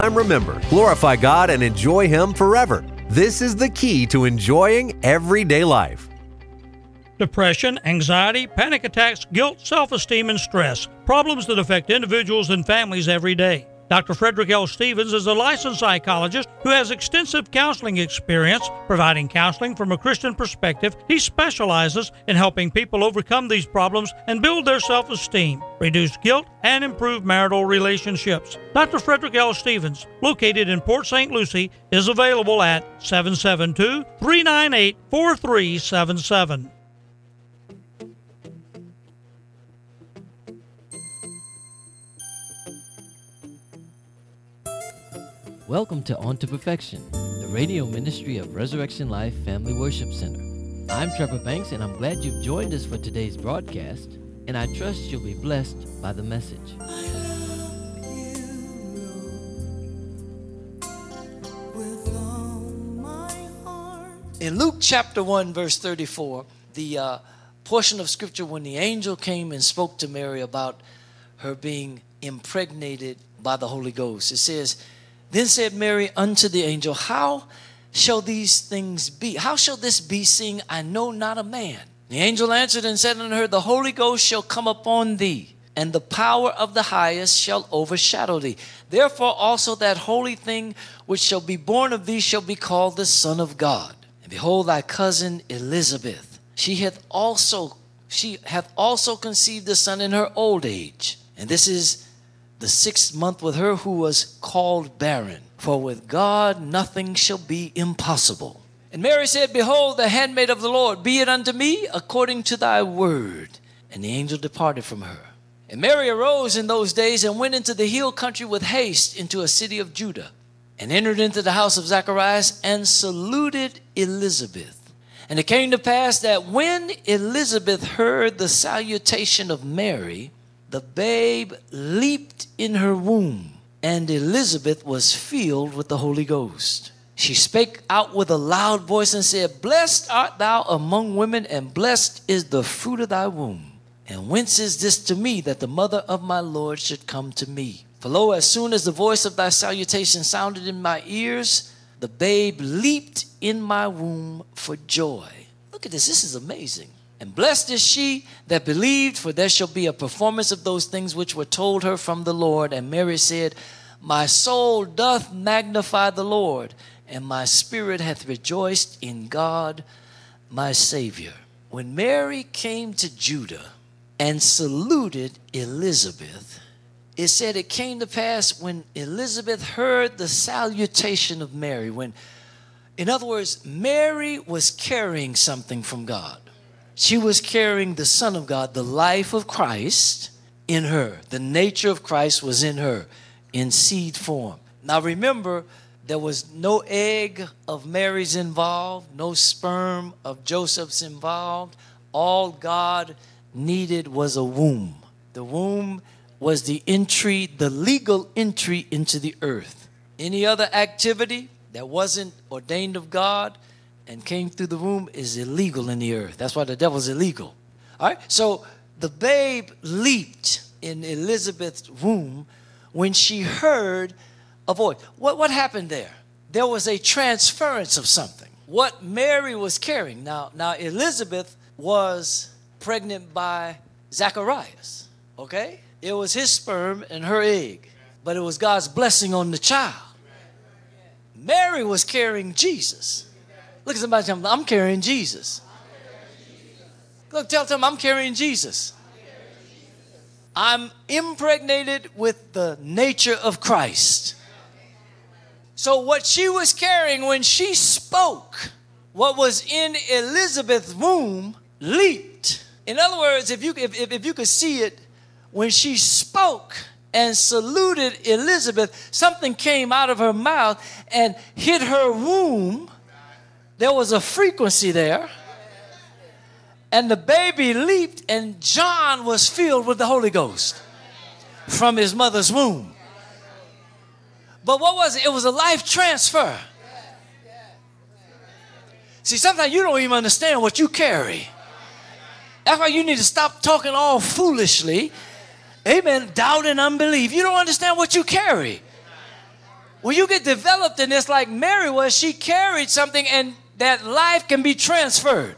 And remember, glorify God and enjoy Him forever. This is the key to enjoying everyday life. Depression, anxiety, panic attacks, guilt, self-esteem, and stress. Problems that affect individuals and families every day. Dr. Frederick L. Stevens is a licensed psychologist who has extensive counseling experience, providing counseling from a Christian perspective. He specializes in helping people overcome these problems and build their self-esteem, reduce guilt, and improve marital relationships. Dr. Frederick L. Stevens, located in Port St. Lucie, is available at 772-398-4377. Welcome to On to Perfection, the radio ministry of Resurrection Life Family Worship Center. I'm Trevor Banks, and I'm glad you've joined us for today's broadcast, and I trust you'll be blessed by the message. In Luke chapter 1, verse 34, the portion of scripture when the angel came and spoke to Mary about her being impregnated by the Holy Ghost, it says, "Then said Mary unto the angel, How shall these things be? How shall this be, seeing I know not a man? The angel answered and said unto her, The Holy Ghost shall come upon thee, and the power of the highest shall overshadow thee. Therefore also that holy thing which shall be born of thee shall be called the Son of God. And behold, thy cousin Elizabeth, she hath also conceived a son in her old age. And this is the 6th month with her who was called barren. For with God nothing shall be impossible. And Mary said, Behold, the handmaid of the Lord, be it unto me according to thy word. And the angel departed from her. And Mary arose in those days and went into the hill country with haste into a city of Judah, and entered into the house of Zacharias and saluted Elizabeth. And it came to pass that when Elizabeth heard the salutation of Mary, the babe leaped in her womb, and Elizabeth was filled with the Holy Ghost. She spake out with a loud voice and said, Blessed art thou among women, and blessed is the fruit of thy womb. And whence is this to me, that the mother of my Lord should come to me? For lo, as soon as the voice of thy salutation sounded in my ears, the babe leaped in my womb for joy. Look at this. This is amazing. And blessed is she that believed, for there shall be a performance of those things which were told her from the Lord. And Mary said, My soul doth magnify the Lord, and my spirit hath rejoiced in God my Savior. When Mary came to Judah and saluted Elizabeth, it said it came to pass when Elizabeth heard the salutation of Mary. In other words, Mary was carrying something from God. She was carrying the Son of God, the life of Christ in her. The nature of Christ was in her in seed form. Now remember, there was no egg of Mary's involved, no sperm of Joseph's involved. All God needed was a womb. The womb was the entry, the legal entry into the earth. Any other activity that wasn't ordained of God and came through the womb is illegal in the earth. That's why the devil's illegal. All right? So the babe leaped in Elizabeth's womb when she heard a voice. What happened there? There was a transference of something. What Mary was carrying. Now Elizabeth was pregnant by Zacharias. Okay? It was his sperm and her egg. But it was God's blessing on the child. Mary was carrying Jesus. Look at somebody, tell them, I'm carrying Jesus. Look, tell them, I'm carrying Jesus. I'm impregnated with the nature of Christ. So what she was carrying when she spoke, what was in Elizabeth's womb leaped. In other words, if you could see it, when she spoke and saluted Elizabeth, something came out of her mouth and hit her womb. There was a frequency there. And the baby leaped, and John was filled with the Holy Ghost from his mother's womb. But what was it? It was a life transfer. See, sometimes you don't even understand what you carry. That's why you need to stop talking all foolishly. Amen. Doubt and unbelief. You don't understand what you carry. When you get developed in this like Mary was, she carried something and that life can be transferred.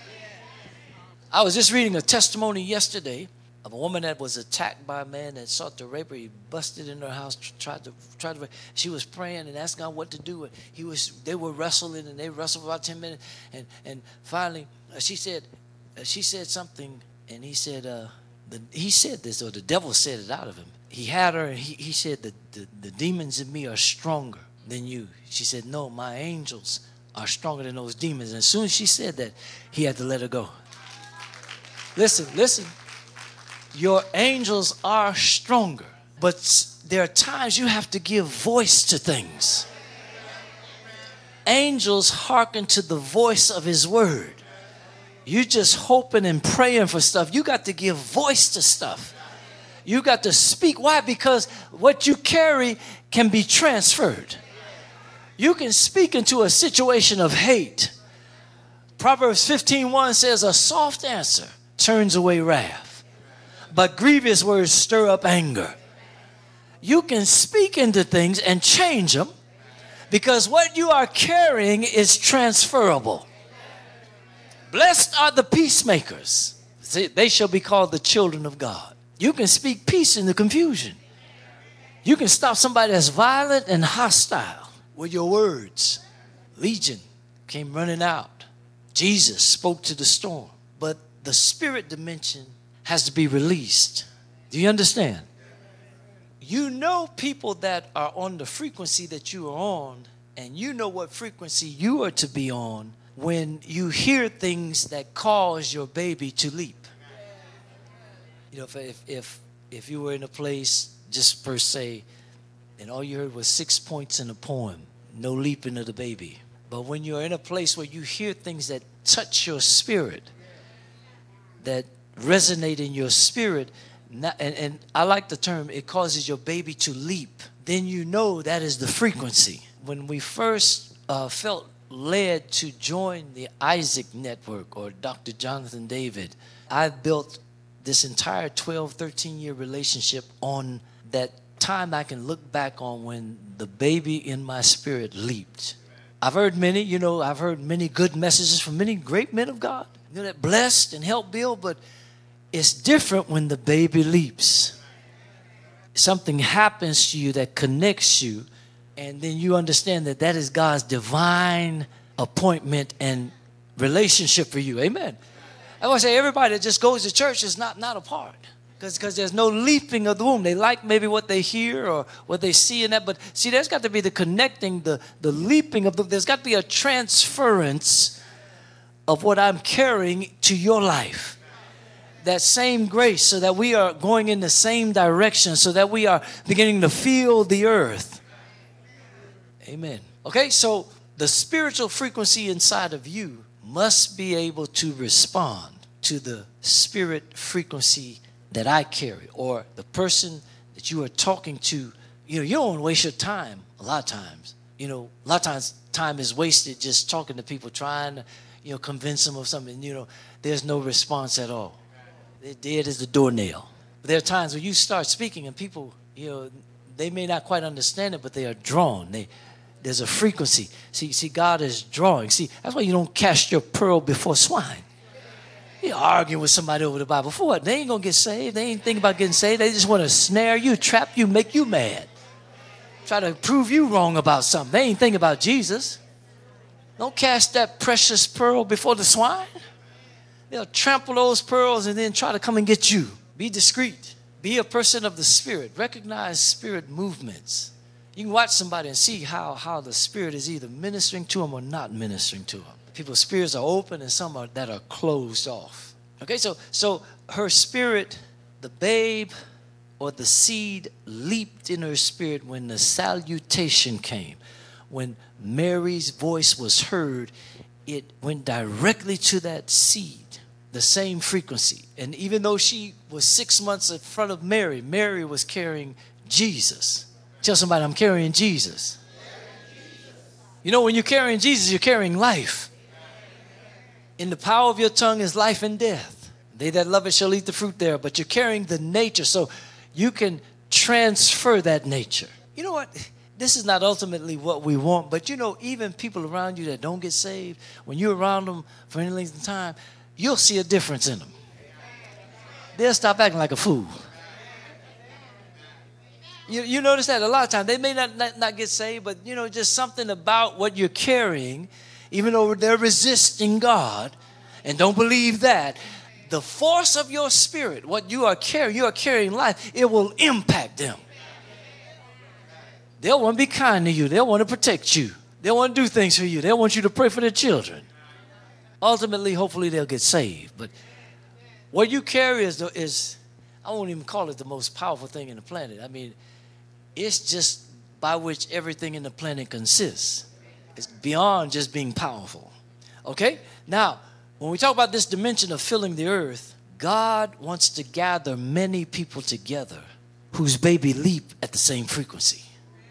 I was just reading a testimony yesterday of a woman that was attacked by a man that sought to rape her. He busted in her house, tried to rape. She was praying and asking God what to do. They were wrestling, and they wrestled for about 10 minutes. And finally, she said something, and he said this, or the devil said it out of him. He had her, and he said the demons in me are stronger than you. She said, no, my angels are stronger than those demons. And as soon as she said that, he had to let her go. Listen. Your angels are stronger, but there are times you have to give voice to things. Angels hearken to the voice of his word. You just hoping and praying for stuff. You got to give voice to stuff. You got to speak. Why? Because what you carry can be transferred. You can speak into a situation of hate. Proverbs 15:1 says, a soft answer turns away wrath, but grievous words stir up anger. You can speak into things and change them because what you are carrying is transferable. Blessed are the peacemakers. They shall be called the children of God. You can speak peace in the confusion. You can stop somebody that's violent and hostile with your words. Legion came running out. Jesus spoke to the storm. But the spirit dimension has to be released. Do you understand? You know people that are on the frequency that you are on, and you know what frequency you are to be on when you hear things that cause your baby to leap. You know, if you were in a place just per se, and all you heard was 6 points in a poem, no leaping of the baby. But when you're in a place where you hear things that touch your spirit, that resonate in your spirit, and I like the term, it causes your baby to leap, then you know that is the frequency. When we first felt led to join the Isaac Network or Dr. Jonathan David, I built this entire 12, 13-year relationship on that time I can look back on when the baby in my spirit leaped. I've heard many good messages from many great men of God, that blessed and helped build, but it's different when the baby leaps. Something happens to you that connects you, and then you understand that that is God's divine appointment and relationship for you. Amen. I want to say everybody that just goes to church is not a part, because there's no leaping of the womb. They like maybe what they hear or what they see in that, but see, there's got to be the connecting, the leaping of there's got to be a transference of what I'm carrying to your life. That same grace, so that we are going in the same direction, so that we are beginning to feel the earth. Amen. Okay, so the spiritual frequency inside of you must be able to respond to the spirit frequency that I carry, or the person that you are talking to. You don't want to waste your time a lot of times. A lot of times time is wasted just talking to people, trying to, convince them of something. There's no response at all. They're dead as the doornail. But there are times when you start speaking and people, they may not quite understand it, but they are drawn. There's a frequency. See, God is drawing. See, that's why you don't cast your pearl before swine. You're arguing with somebody over the Bible. For what? They ain't going to get saved. They ain't thinking about getting saved. They just want to snare you, trap you, make you mad. Try to prove you wrong about something. They ain't thinking about Jesus. Don't cast that precious pearl before the swine. They'll trample those pearls and then try to come and get you. Be discreet. Be a person of the Spirit. Recognize spirit movements. You can watch somebody and see how the Spirit is either ministering to them or not ministering to them. People's spirits are open and some that are closed off. Okay, so her spirit, the babe or the seed leaped in her spirit when the salutation came. When Mary's voice was heard, it went directly to that seed. The same frequency. And even though she was 6 months in front of Mary, Mary was carrying Jesus. Tell somebody, I'm carrying Jesus. When you're carrying Jesus, you're carrying life. In the power of your tongue is life and death. They that love it shall eat the fruit thereof. But you're carrying the nature, so you can transfer that nature. You know what? this is not ultimately what we want, but you know, even people around you that don't get saved, when you're around them for any length of time, you'll see a difference in them. They'll stop acting like a fool. You notice that a lot of times. They may not get saved, but you know, just something about what you're carrying, even though they're resisting God and don't believe that, the force of your spirit, what you are carrying life, it will impact them. They'll want to be kind to you. They'll want to protect you. They'll want to do things for you. They'll want you to pray for their children. Ultimately, hopefully, they'll get saved. But what you carry is, I won't even call it the most powerful thing in the planet. I mean, it's just by which everything in the planet consists. It's beyond just being powerful. Okay? Now, when we talk about this dimension of filling the earth, God wants to gather many people together whose baby leap at the same frequency,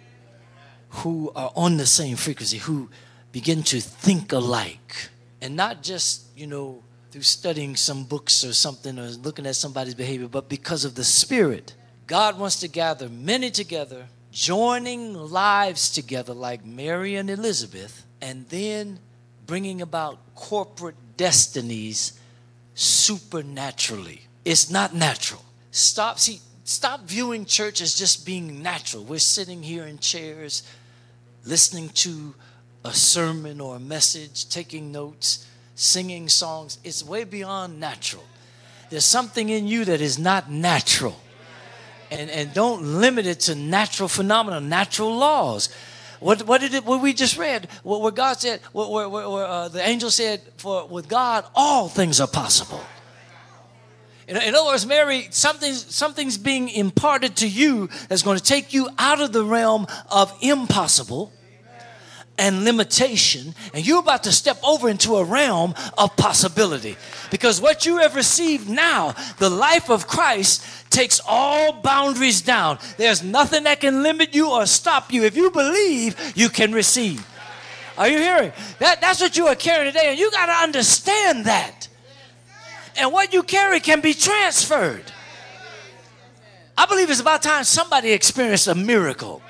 who are on the same frequency, who begin to think alike. And not just, you know, through studying some books or something or looking at somebody's behavior, but because of the Spirit. God wants to gather many together, joining lives together like Mary and Elizabeth, and then bringing about corporate destinies supernaturally. It's not natural. Stop viewing church as just being natural. We're sitting here in chairs, listening to a sermon or a message, taking notes, singing songs. It's way beyond natural. There's something in you that is not natural. And don't limit it to natural phenomena, natural laws. What we just read, what God said, where the angel said, for with God all things are possible. In other words, Mary, something's being imparted to you that's going to take you out of the realm of impossible and limitation, and you're about to step over into a realm of possibility. Because what you have received now, the life of Christ, takes all boundaries down. There's nothing that can limit you or stop you. If you believe, you can receive. Are you hearing? That's what you are carrying today, and you got to understand that. And what you carry can be transferred. I believe it's about time somebody experienced a miracle.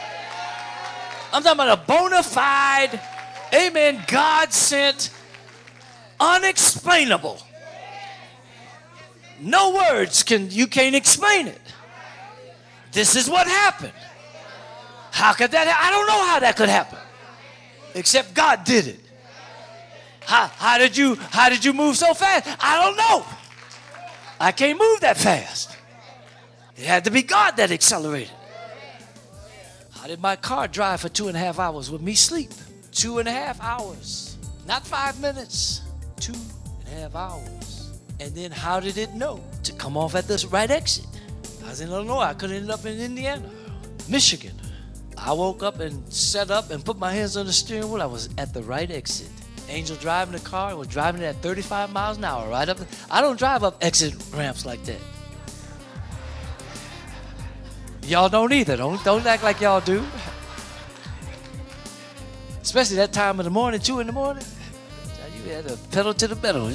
I'm talking about a bona fide, amen, God-sent, unexplainable. No words you can't explain it. This is what happened. How could that happen? I don't know how that could happen. Except God did it. How did you move so fast? I don't know. I can't move that fast. It had to be God that accelerated. How did my car drive for 2.5 hours with me sleep? 2.5 hours. Not 5 minutes. 2.5 hours. And then how did it know to come off at this right exit? I was in Illinois. I could have ended up in Indiana, Michigan. I woke up and set up and put my hands on the steering wheel. I was at the right exit. Angel driving the car and was driving it at 35 miles an hour right up. I don't drive up exit ramps like that. Y'all don't either. Don't act like y'all do. Especially that time of the morning, 2 in the morning. You had to pedal to the metal.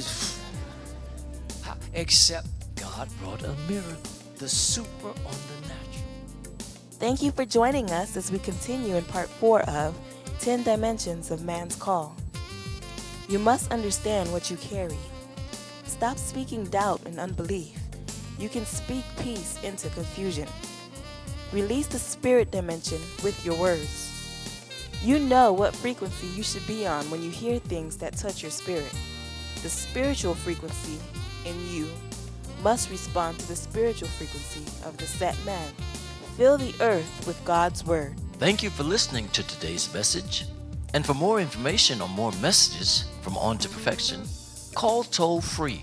Except God brought a miracle. The super on the natural. Thank you for joining us as we continue in part 4 of 10 Dimensions of Man's Call. You must understand what you carry. Stop speaking doubt and unbelief. You can speak peace into confusion. Release the spirit dimension with your words. You know what frequency you should be on when you hear things that touch your spirit. The spiritual frequency in you must respond to the spiritual frequency of the set man. Fill the earth with God's word. Thank you for listening to today's message. And for more information or more messages from On to Perfection, call toll free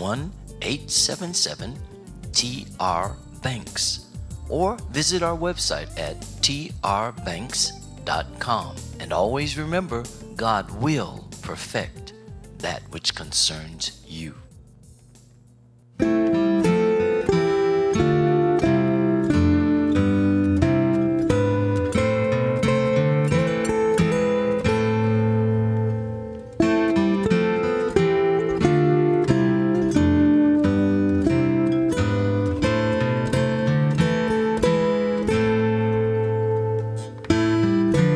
1-877-TR-BANKS or visit our website at trbanks.com. And always remember, God will perfect that which concerns you.